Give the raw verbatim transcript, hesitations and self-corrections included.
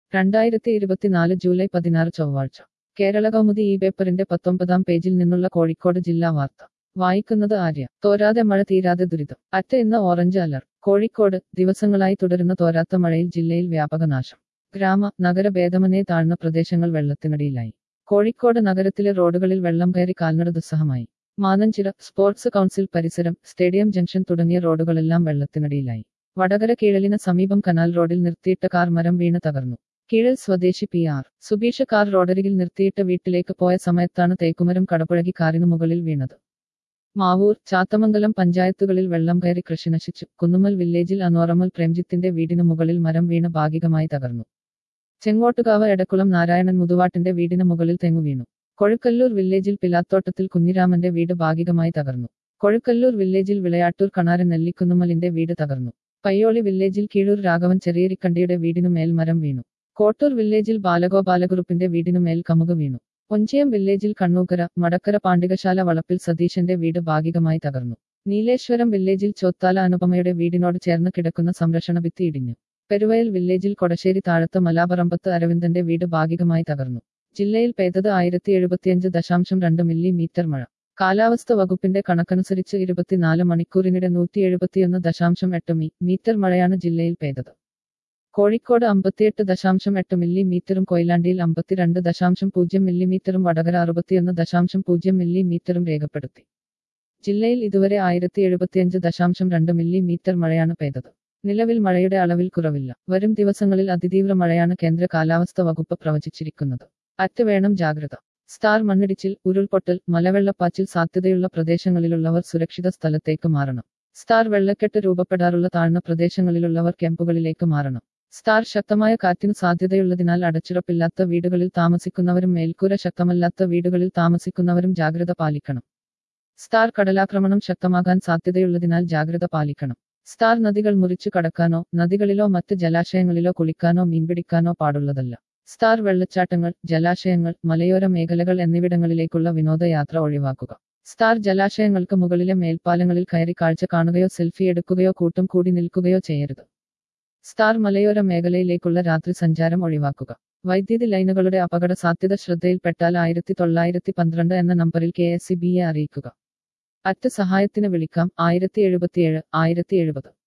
രണ്ടായിരത്തി ഇരുപത്തിനാല് ജൂലൈ പതിനാറ് ചൊവ്വാഴ്ച കേരള കൗമുദി ഈ പേപ്പറിന്റെ പത്തൊമ്പതാം പേജിൽ നിന്നുള്ള കോഴിക്കോട് ജില്ലാ വാർത്ത വായിക്കുന്നത് ആര്യ. തോരാതെ മഴ തീരാതെ ദുരിതം. അറ്റ ഇന്ന് ഓറഞ്ച് അലർട്ട്. കോഴിക്കോട് ദിവസങ്ങളായി തുടരുന്ന തോരാത്ത മഴയിൽ ജില്ലയിൽ വ്യാപക നാശം. ഗ്രാമ നഗര ഭേദമന്യേ താഴ്ന്ന പ്രദേശങ്ങൾ വെള്ളത്തിനടിയിലായി. കോഴിക്കോട് നഗരത്തിലെ റോഡുകളിൽ വെള്ളം കയറി കാൽനട ദുസ്സഹമായി. മാനഞ്ചിറ സ്പോർട്സ് കൗൺസിൽ പരിസരം, സ്റ്റേഡിയം ജംഗ്ഷൻ തുടങ്ങിയ റോഡുകളെല്ലാം വെള്ളത്തിനടിയിലായി. വടകര കീഴലിന് സമീപം കനാൽ റോഡിൽ നിർത്തിയിട്ട കാർ മരം വീണ് തകർന്നു. കീഴൽ സ്വദേശി പി ആർ സുബീഷ് കാർ റോഡരികിൽ നിർത്തിയിട്ട വീട്ടിലേക്ക് പോയ സമയത്താണ് തേക്കുമരം കടപുഴകി കാറിനു മുകളിൽ വീണത്. മാവൂർ, ചാത്തമംഗലം പഞ്ചായത്തുകളിൽ വെള്ളം കയറി കൃഷി നശിച്ചു. കുന്നുമ്മൽ വില്ലേജിൽ അനോറമൽ പ്രേംജിത്തിന്റെ വീടിനു മുകളിൽ മരം വീണ് ഭാഗികമായി തകർന്നു. ചെങ്ങോട്ടുകാവ് എടക്കുളം നാരായണൻ മുതുവാട്ടിന്റെ വീടിന് മുകളിൽ തെങ്ങു വീണു. കൊഴുക്കല്ലൂർ വില്ലേജിൽ പിലാത്തോട്ടത്തിൽ കുഞ്ഞിരാമന്റെ വീട് ഭാഗികമായി തകർന്നു. കൊഴുക്കല്ലൂർ വില്ലേജിൽ വിളയാട്ടൂർ കണാരൻ നെല്ലിക്കുന്നുമ്മലിന്റെ വീട് തകർന്നു. പയ്യോളി വില്ലേജിൽ കീഴൂർ രാഘവൻ ചെറിയരിക്കണ്ടിയുടെ വീടിനു മേൽ മരം വീണു. കോട്ടൂർ വില്ലേജിൽ ബാലഗോപാലകുറുപ്പിന്റെ വീടിനു മേൽ കമുക വീണു. ഒഞ്ചിയം വില്ലേജിൽ കണ്ണൂക്കര, മടക്കര പാണ്ടികശാല വളപ്പിൽ സതീശന്റെ വീട് ഭാഗികമായി തകർന്നു. നീലേശ്വരം വില്ലേജിൽ ചോത്താല അനുപമയുടെ വീടിനോട് ചേർന്ന് കിടക്കുന്ന സംരക്ഷണ ഭിത്തി ഇടിഞ്ഞു. പെരുവയൽ വില്ലേജിൽ കൊടശ്ശേരി താഴത്ത് മലാപറമ്പത്ത് അരവിന്ദന്റെ വീട് ഭാഗികമായി തകർന്നു. ജില്ലയിൽ പെയ്തത് ആയിരത്തി എഴുപത്തിയഞ്ച് ദശാംശം രണ്ട് മില്ലിമീറ്റർ മഴ. കാലാവസ്ഥ വകുപ്പിന്റെ കണക്കനുസരിച്ച് ഇരുപത്തിനാല് മണിക്കൂറിനിടെ നൂറ്റി എഴുപത്തിയൊന്ന് ദശാംശം എട്ട് മി മീറ്റർ മഴയാണ് ജില്ലയിൽ പെയ്തത്. കോഴിക്കോട് അമ്പത്തിയെട്ട് ദശാംശം എട്ട് മില്ലിമീറ്ററും കൊയിലാണ്ടിയിൽ അമ്പത്തിരണ്ട് ദശാംശം പൂജ്യം മില്ലിമീറ്ററും വടകര അറുപത്തിയൊന്ന് ദശാംശം പൂജ്യം മില്ലിമീറ്ററും രേഖപ്പെടുത്തി. ജില്ലയിൽ ഇതുവരെ ആയിരത്തി എഴുപത്തിയഞ്ച് ദശാംശം രണ്ട് മില്ലിമീറ്റർ മഴയാണ് പെയ്തത്. നിലവിൽ മഴയുടെ അളവിൽ കുറവില്ല. വരും ദിവസങ്ങളിൽ അതിതീവ്ര മഴയാണ് കേന്ദ്ര കാലാവസ്ഥ വകുപ്പ് പ്രവചിച്ചിരിക്കുന്നത്. അറ്റ് വേണം ജാഗ്രത. സ്റ്റാർ മണ്ണിടിച്ചിൽ, ഉരുൾപൊട്ടൽ, മലവെള്ളപ്പാച്ചിൽ സാധ്യതയുള്ള പ്രദേശങ്ങളിലുള്ളവർ സുരക്ഷിത സ്ഥലത്തേക്ക് മാറണം. സ്റ്റാർ വെള്ളക്കെട്ട് രൂപപ്പെടാറുള്ള താഴ്ന്ന പ്രദേശങ്ങളിലുള്ളവർ ക്യാമ്പുകളിലേക്ക് മാറണം. സ്റ്റാർ ശക്തമായ കാറ്റിനു സാധ്യതയുള്ളതിനാൽ അടച്ചുറപ്പില്ലാത്ത വീടുകളിൽ താമസിക്കുന്നവരും മേൽക്കൂര ശക്തമല്ലാത്ത വീടുകളിൽ താമസിക്കുന്നവരും ജാഗ്രത പാലിക്കണം. സ്റ്റാർ കടലാക്രമണം ശക്തമാകാൻ സാധ്യതയുള്ളതിനാൽ ജാഗ്രത പാലിക്കണം. സ്റ്റാർ നദികൾ മുറിച്ചു കടക്കാനോ നദികളിലോ മറ്റ് ജലാശയങ്ങളിലോ കുളിക്കാനോ മീൻപിടിക്കാനോ പാടുള്ളതല്ല. സ്റ്റാർ വെള്ളച്ചാട്ടങ്ങൾ, ജലാശയങ്ങൾ, മലയോര മേഖലകൾ എന്നിവിടങ്ങളിലേക്കുള്ള വിനോദയാത്ര ഒഴിവാക്കുക. സ്റ്റാർ ജലാശയങ്ങൾക്ക് മുകളിലെ മേൽപ്പാലങ്ങളിൽ കയറി കാഴ്ച കാണുകയോ സെൽഫി എടുക്കുകയോ കൂട്ടം കൂടി നിൽക്കുകയോ ചെയ്യരുത്. സ്റ്റാർ മലയോര മേഖലയിലേക്കുള്ള രാത്രി സഞ്ചാരം ഒഴിവാക്കുക. വൈദ്യുതി ലൈനുകളുടെ അപകട സാധ്യത ശ്രദ്ധയിൽപ്പെട്ടാൽ ആയിരത്തി തൊള്ളായിരത്തി പന്ത്രണ്ട് എന്ന നമ്പറിൽ കെ എസ് ഇ ബിയെ അറിയിക്കുക. അറ്റ് സഹായത്തിന് വിളിക്കാം ആയിരത്തി എഴുപത്തിയേഴ് ആയിരത്തി എഴുപത്.